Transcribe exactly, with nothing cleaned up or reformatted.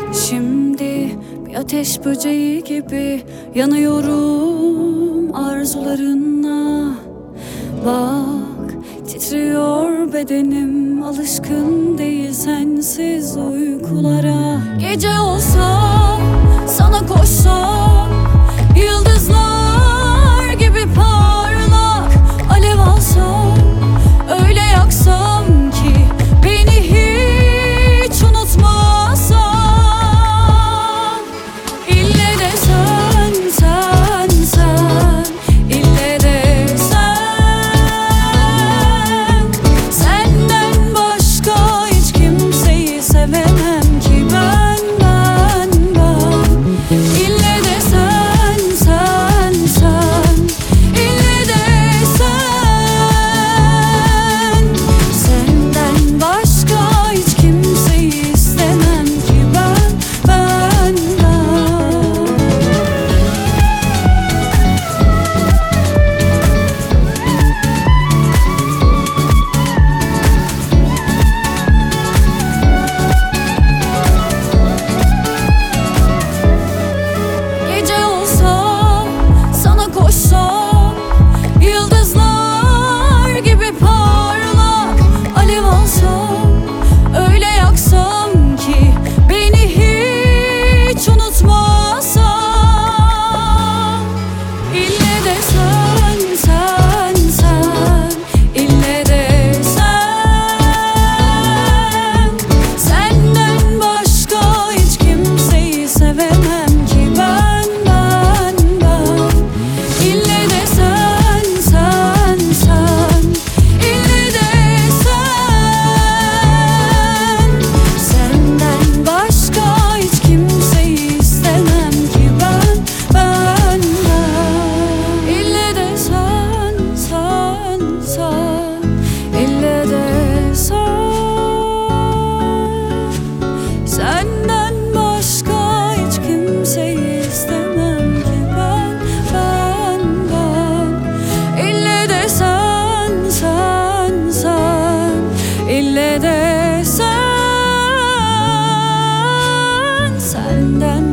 Şimdi bir ateş böceği gibi yanıyorum arzularınla. Bak titriyor bedenim, alışkın değil sensiz uykulara. Gece olsa sana koşsam, yıldızlar gibi parlak alev alsam, öyle yaksam ki beni hiç unutmasan. İlle de sen, sen, sen, ille de sen. Senden başka hiç kimseyi sevemem ki ben, ben, ben. İlle de sen, sen, sen, ille de sen. Senden başka hiç kimseyi istemem ki ben, ben, ben. Gece olsa sana koşsam, yıldızlar gibi parlak alev alsam, öyle yaksam ki beni hiç unutmasan. İlle de sen, sen, sen, ille de sen. Senden başka hiç kimseyi sevemem ki ben, ben, ben. İlle de sen, sen, sen, ille de sen. Senden başka hiç kimseyi istemem ki ben, ben, ben. İlle de sen, sen, sen, ille de sen. Senden başka hiç kimseyi istemem ki ben, ben, ben. İlle de sen, sen, sen, ille de sen. Senden